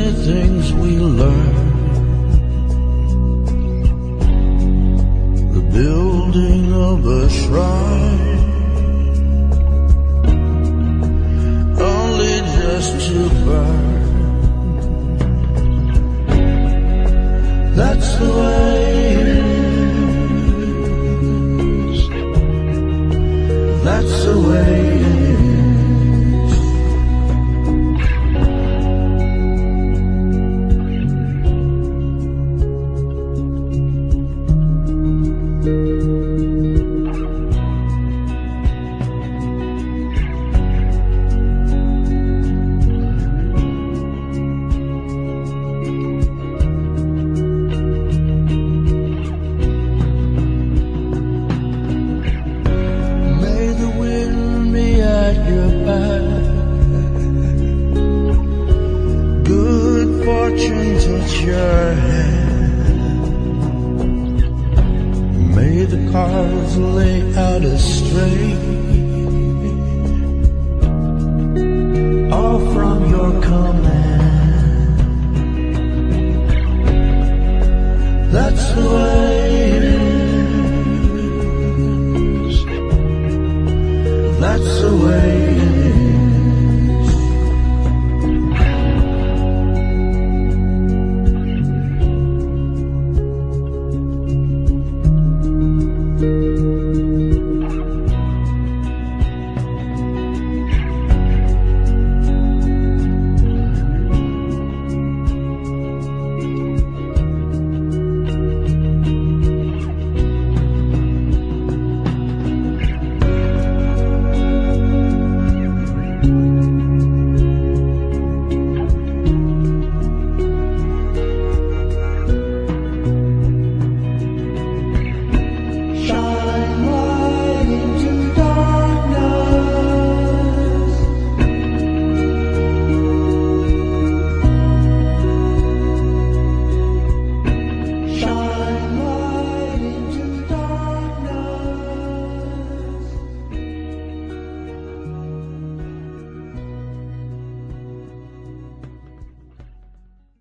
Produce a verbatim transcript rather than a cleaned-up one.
many things we learn. The building of a shrine, only just to burn. That's the way it is. That's the way it is. Good fortune touch your hand. May the cards lay out as straight, all from your command. That's the way